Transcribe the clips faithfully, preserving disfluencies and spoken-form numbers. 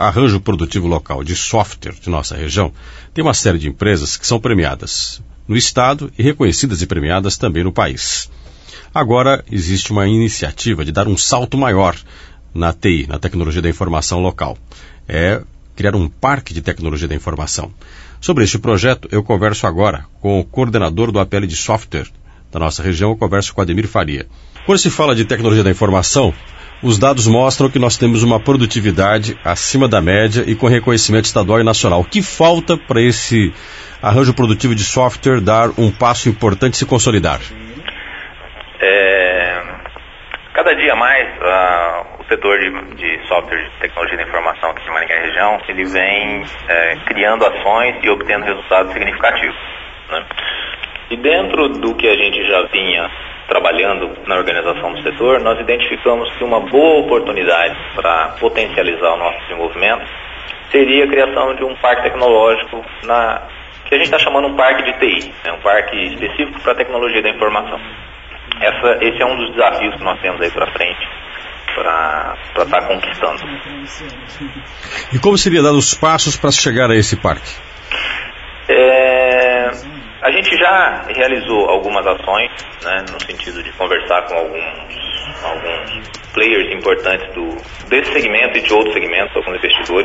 arranjo produtivo local de software de nossa região, tem uma série de empresas que são premiadas no estado e reconhecidas e premiadas também no país. Agora existe uma iniciativa de dar um salto maior na T I, na tecnologia da informação local. É criar um parque de tecnologia da informação. Sobre este projeto, eu converso agora com o coordenador do A P L de software da nossa região, eu converso com Ademir Faria. Quando se fala de tecnologia da informação, os dados mostram que nós temos uma produtividade acima da média e com reconhecimento estadual e nacional. O que falta para esse arranjo produtivo de software dar um passo importante e se consolidar? É, cada dia mais uh, o setor de, de software de tecnologia da informação aqui de Maringá e região, ele vem é, criando ações e obtendo resultados significativos, né? E dentro do que a gente já vinha trabalhando na organização do setor, nós identificamos que uma boa oportunidade para potencializar o nosso desenvolvimento seria a criação de um parque tecnológico na, que a gente está chamando um parque de T I, né, um parque específico para a tecnologia da informação. Essa, esse é um dos desafios que nós temos aí para frente para estar tá conquistando. E como seria dado os passos para chegar a esse parque? É, a gente já realizou algumas ações, né, no sentido de conversar com alguns, alguns players importantes do, desse segmento e de outros segmentos, alguns investidores,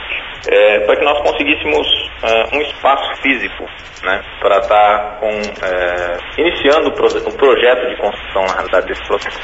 é, para que nós conseguíssemos uh, um espaço físico, né, para estar tá com, é, iniciando o, pro, o projeto de construção, na realidade, desse processo.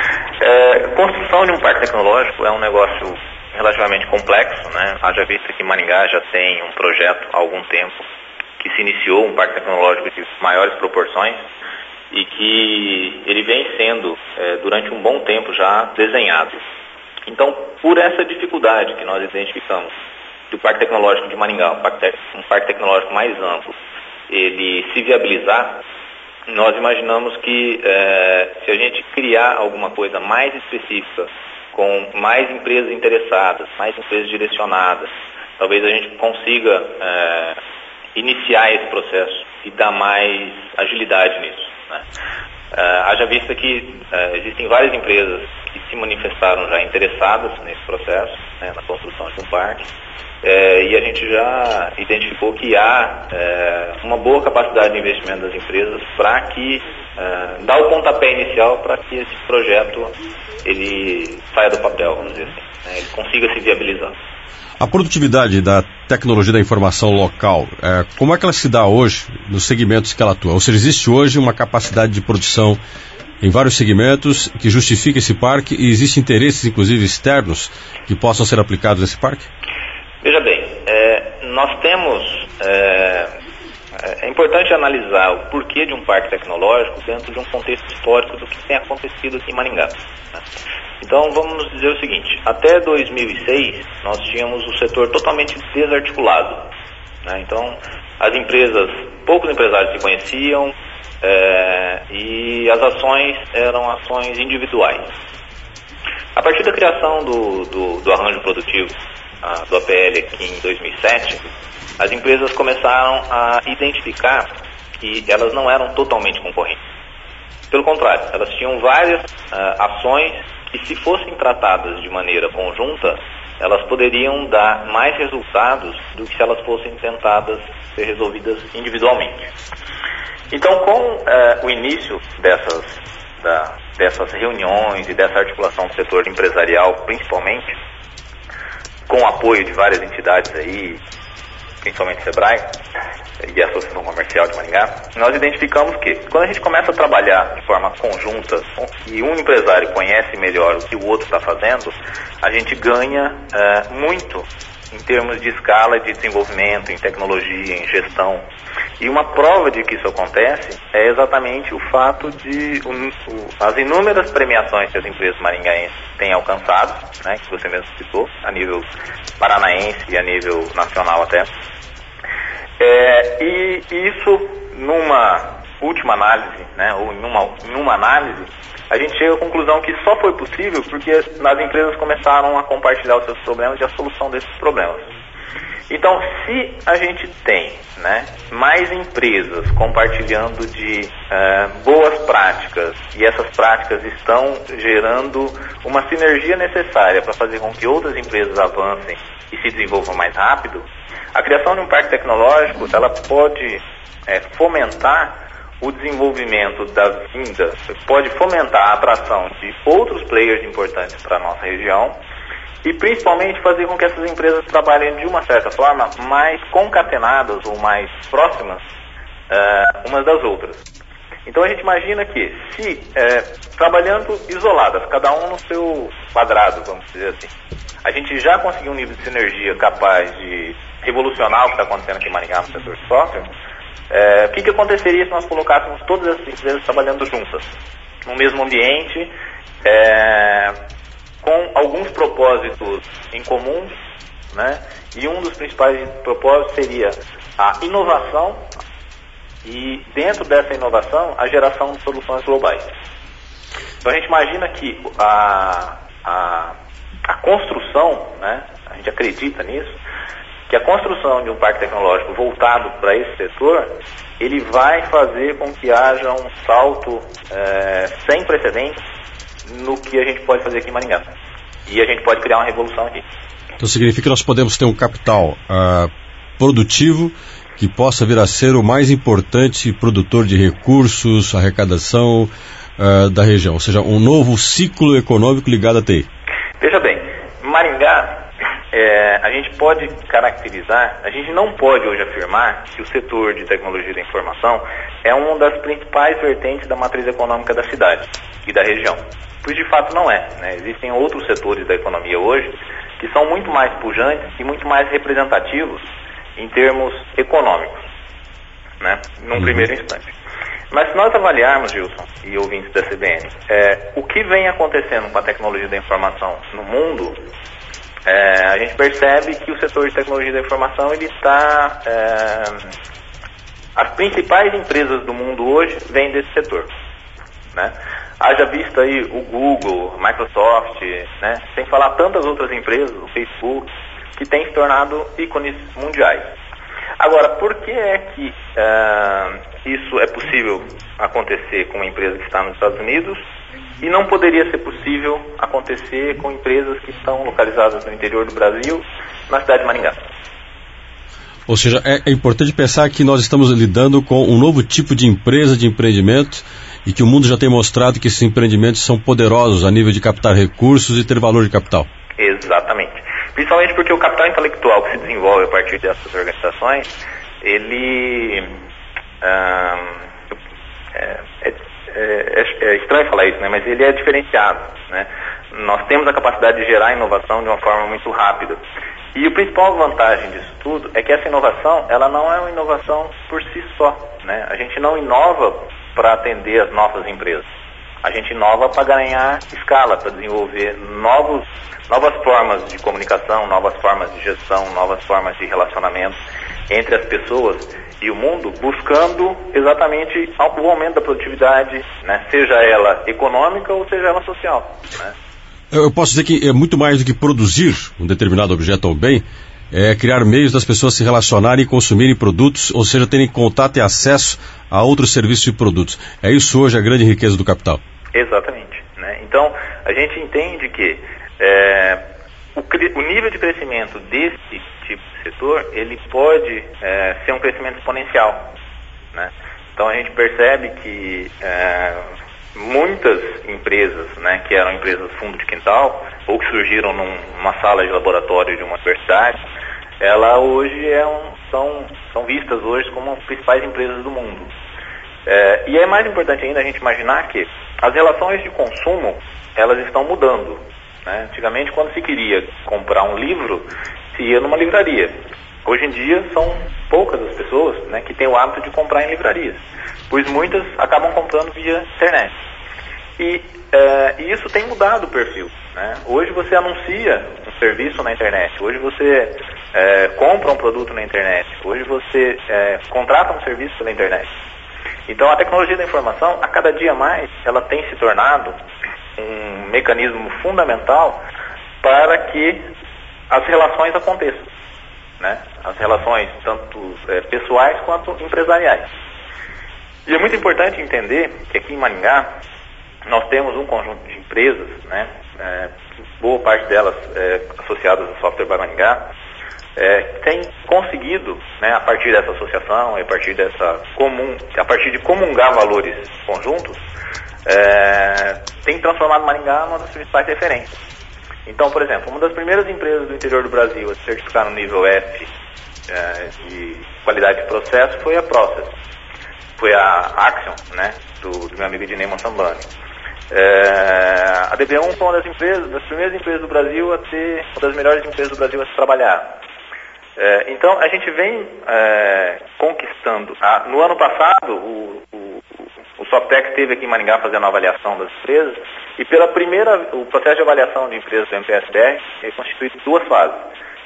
É, construção de um parque tecnológico é um negócio relativamente complexo, né? Haja vista que Maringá já tem um projeto há algum tempo que se iniciou, um parque tecnológico de maiores proporções e que ele vem sendo, é, durante um bom tempo já, desenhado. Então, por essa dificuldade que nós identificamos do parque tecnológico de Maringá, um parque, um parque tecnológico mais amplo, ele se viabilizar, nós imaginamos que é, se a gente criar alguma coisa mais específica, com mais empresas interessadas, mais empresas direcionadas, talvez a gente consiga é, iniciar esse processo e dar mais agilidade nisso, né? É, haja vista que é, existem várias empresas que se manifestaram já interessadas nesse processo, né, na construção de um parque, é, e a gente já identificou que há é, uma boa capacidade de investimento das empresas para que é, dar o pontapé inicial para que esse projeto ele saia do papel, vamos dizer assim, né, ele consiga se viabilizar. A produtividade da tecnologia da informação local, é, como é que ela se dá hoje nos segmentos que ela atua? Ou seja, existe hoje uma capacidade de produção em vários segmentos que justifica esse parque e existem interesses, inclusive externos, que possam ser aplicados nesse parque? Veja bem, é, nós temos... É, é importante analisar o porquê de um parque tecnológico dentro de um contexto histórico do que tem acontecido aqui em Maringá, né? Então, vamos dizer o seguinte, até dois mil e seis, nós tínhamos o setor totalmente desarticulado, né? Então, as empresas, poucos empresários se conheciam é, e as ações eram ações individuais. A partir da criação do, do, do arranjo produtivo, a, do A P L aqui em dois mil e sete, as empresas começaram a identificar que elas não eram totalmente concorrentes. Pelo contrário, elas tinham várias uh, ações que, se fossem tratadas de maneira conjunta, elas poderiam dar mais resultados do que se elas fossem tentadas ser resolvidas individualmente. Então, com uh, o início dessas, da, dessas reuniões e dessa articulação do setor empresarial, principalmente, com o apoio de várias entidades aí, principalmente Sebrae e a Associação Comercial de Maringá, nós identificamos que quando a gente começa a trabalhar de forma conjunta e um empresário conhece melhor o que o outro está fazendo, a gente ganha é, muito em termos de escala de desenvolvimento, em tecnologia, em gestão. E uma prova de que isso acontece é exatamente o fato de o, o, as inúmeras premiações que as empresas maringaenses têm alcançado, né, que você mesmo citou, a nível paranaense e a nível nacional até. É, e isso, numa última análise, né, ou numa, numa análise, a gente chega à conclusão que só foi possível porque as empresas começaram a compartilhar os seus problemas e a solução desses problemas. Então, se a gente tem, né, mais empresas compartilhando de uh, boas práticas e essas práticas estão gerando uma sinergia necessária para fazer com que outras empresas avancem e se desenvolvam mais rápido, a criação de um parque tecnológico ela pode é, fomentar o desenvolvimento da vinda, pode fomentar a atração de outros players importantes para a nossa região e principalmente fazer com que essas empresas trabalhem de uma certa forma mais concatenadas ou mais próximas uh, umas das outras. Então a gente imagina que se uh, trabalhando isoladas, cada um no seu quadrado, vamos dizer assim, a gente já conseguiu um nível de sinergia capaz de revolucionar o que está acontecendo aqui em Maringá no setor de software. É, o que, que aconteceria se nós colocássemos todas essas empresas trabalhando juntas, no mesmo ambiente, é, com alguns propósitos em comum, né? E um dos principais propósitos seria a inovação e, dentro dessa inovação, a geração de soluções globais. Então a gente imagina que a, a, a construção, né? A gente acredita nisso, que a construção de um parque tecnológico voltado para esse setor, ele vai fazer com que haja um salto é, sem precedentes no que a gente pode fazer aqui em Maringá. E a gente pode criar uma revolução aqui. Então significa que nós podemos ter um capital uh, produtivo que possa vir a ser o mais importante produtor de recursos, arrecadação uh, da região, ou seja, um novo ciclo econômico ligado à T I. Veja bem, Maringá, É, a gente pode caracterizar, a gente não pode hoje afirmar que o setor de tecnologia da informação é uma das principais vertentes da matriz econômica da cidade e da região. Pois de fato não é, né? Existem outros setores da economia hoje que são muito mais pujantes e muito mais representativos em termos econômicos, né? Num uhum. primeiro instante. Mas se nós avaliarmos, Gilson e ouvintes da C B N, é, o que vem acontecendo com a tecnologia da informação no mundo, É, a gente percebe que o setor de tecnologia da informação ele está, é, as principais empresas do mundo hoje vêm desse setor, né? Haja visto aí o Google, Microsoft, né? Sem falar tantas outras empresas, o Facebook, que têm se tornado ícones mundiais. Agora, por que é que é, isso é possível acontecer com uma empresa que está nos Estados Unidos e não poderia ser possível acontecer com empresas que estão localizadas no interior do Brasil, na cidade de Maringá? Ou seja, é, é importante pensar que nós estamos lidando com um novo tipo de empresa, de empreendimento, e que o mundo já tem mostrado que esses empreendimentos são poderosos a nível de captar recursos e ter valor de capital. Exatamente. Principalmente porque o capital intelectual que se desenvolve a partir dessas organizações, ele... Hum, é, é, É, é estranho falar isso, né? Mas ele é diferenciado, né? Nós temos a capacidade de gerar inovação de uma forma muito rápida. E a principal vantagem disso tudo é que essa inovação, ela não é uma inovação por si só, né? A gente não inova para atender as nossas empresas. A gente inova para ganhar escala, para desenvolver novos, novas formas de comunicação, novas formas de gestão, novas formas de relacionamento entre as pessoas e o mundo, buscando exatamente o aumento da produtividade, né, seja ela econômica ou seja ela social, né? Eu posso dizer que é muito mais do que produzir um determinado objeto ou bem, é criar meios das pessoas se relacionarem e consumirem produtos, ou seja, terem contato e acesso a outros serviços e produtos. É isso hoje a grande riqueza do capital. Exatamente, né? Então, a gente entende que é, o, o nível de crescimento desse tipo de setor, ele pode é, ser um crescimento exponencial, né? Então a gente percebe que é, muitas empresas, né, que eram empresas fundo de quintal, ou que surgiram num, numa sala de laboratório de uma universidade, ela hoje é um, são, são vistas hoje como as principais empresas do mundo. É, e é mais importante ainda a gente imaginar que as relações de consumo, elas estão mudando, né? Antigamente, quando se queria comprar um livro, se ia numa livraria. Hoje em dia, são poucas as pessoas, né, que têm o hábito de comprar em livrarias, pois muitas acabam comprando via internet. E, é, e isso tem mudado o perfil, né? Hoje você anuncia um serviço na internet, hoje você é, compra um produto na internet, hoje você é, contrata um serviço pela internet. Então a tecnologia da informação, a cada dia mais, ela tem se tornado um mecanismo fundamental para que as relações aconteçam. né? As relações tanto é, pessoais quanto empresariais. E é muito importante entender que aqui em Maringá nós temos um conjunto de empresas, né? É, boa parte delas é, associadas ao Software by Maringá, é, tem conseguido, né, a partir dessa associação, a partir dessa comum, a partir de comungar valores conjuntos, é, tem transformado Maringá numa das principais referências. Então, por exemplo, uma das primeiras empresas do interior do Brasil a se certificar no nível F é, de qualidade de processo foi a Process, foi a Axion, né, do, do meu amigo Ednei Monsambani. É, a D B um foi uma das empresas, das primeiras empresas do Brasil a ter, uma das melhores empresas do Brasil a se trabalhar. É, então, a gente vem é, conquistando. A, no ano passado, o, o, o Softec esteve aqui em Maringá fazendo a avaliação das empresas, e pela primeira, o processo de avaliação de empresas do M P S B R é constituído de duas fases.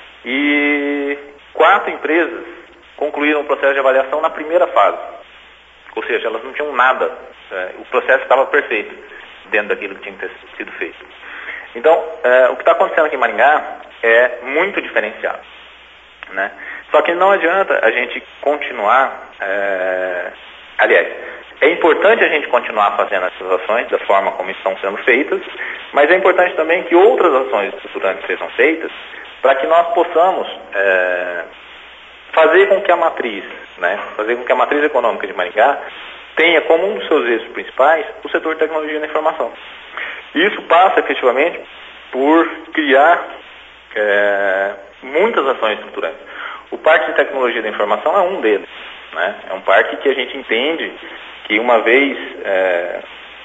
E quatro empresas concluíram o processo de avaliação na primeira fase. Ou seja, elas não tinham nada, é, o processo estava perfeito dentro daquilo que tinha que ter sido feito. Então, é, o que está acontecendo aqui em Maringá é muito diferenciado, né? Só que não adianta a gente continuar, é, aliás, é importante a gente continuar fazendo essas ações da forma como estão sendo feitas, mas é importante também que outras ações estruturantes sejam feitas para que nós possamos é, fazer com que a matriz, né, fazer com que a matriz econômica de Maringá tenha como um dos seus eixos principais o setor de tecnologia da informação. E isso passa efetivamente por criar é, muitas ações estruturantes. O Parque de Tecnologia da Informação é um deles, né? É um parque que a gente entende que uma vez é,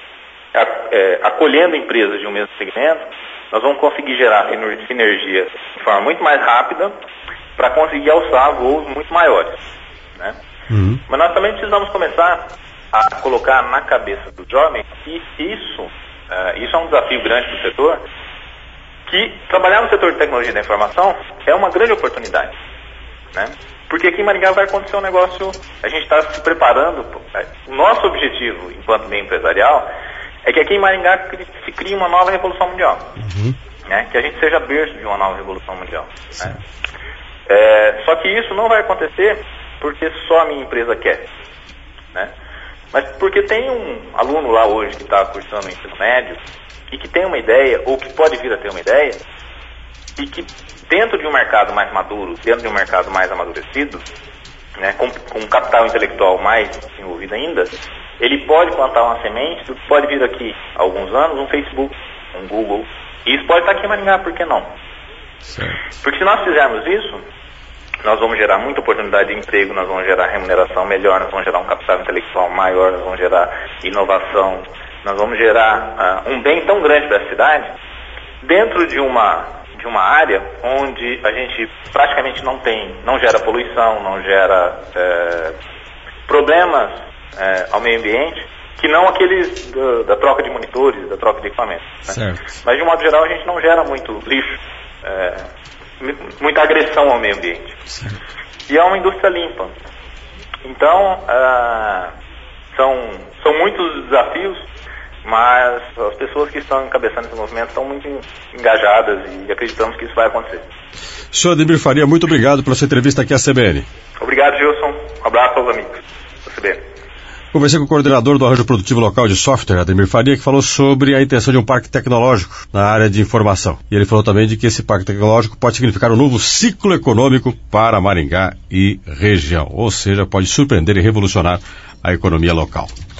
é, acolhendo empresas de um mesmo segmento, nós vamos conseguir gerar sinergia de forma muito mais rápida para conseguir alçar voos muito maiores, né? Uhum. Mas nós também precisamos começar a colocar na cabeça do jovem que isso, uh, isso é um desafio grande para o setor, que trabalhar no setor de tecnologia da informação é uma grande oportunidade, né? Porque aqui em Maringá vai acontecer um negócio, a gente está se preparando, o nosso objetivo enquanto meio empresarial é que aqui em Maringá se crie uma nova revolução mundial, uhum. né? Que a gente seja berço de uma nova revolução mundial, né? É, só que isso não vai acontecer porque só a minha empresa quer, né? Mas porque tem um aluno lá hoje que está cursando o ensino médio e que tem uma ideia, ou que pode vir a ter uma ideia, e que dentro de um mercado mais maduro, dentro de um mercado mais amadurecido, né, com, com um capital intelectual mais desenvolvido ainda, ele pode plantar uma semente do que pode vir aqui há alguns anos um Facebook, um Google, e isso pode estar aqui em Maringá, por que não? Certo. Porque se nós fizermos isso, nós vamos gerar muita oportunidade de emprego, nós vamos gerar remuneração melhor, nós vamos gerar um capital intelectual maior, nós vamos gerar inovação, nós vamos gerar uh, um bem tão grande para a cidade, dentro de uma, de uma área onde a gente praticamente não tem, não gera poluição, não gera é, problemas é, ao meio ambiente, que não aqueles da, da troca de monitores, da troca de equipamentos, né? Mas de um modo geral a gente não gera muito lixo, é, muita agressão ao meio ambiente. Certo. E é uma indústria limpa. Então, uh, são, são muitos desafios, mas as pessoas que estão encabeçando esse movimento estão muito engajadas e acreditamos que isso vai acontecer. senhor Ademir Faria, muito obrigado pela sua entrevista aqui à C B N. Obrigado, Gilson. Um abraço aos amigos da C B N. Conversei com o coordenador do Arranjo Produtivo Local de Software, Ademir Faria, que falou sobre a intenção de um parque tecnológico na área de informação. E ele falou também de que esse parque tecnológico pode significar um novo ciclo econômico para Maringá e região, ou seja, pode surpreender e revolucionar a economia local.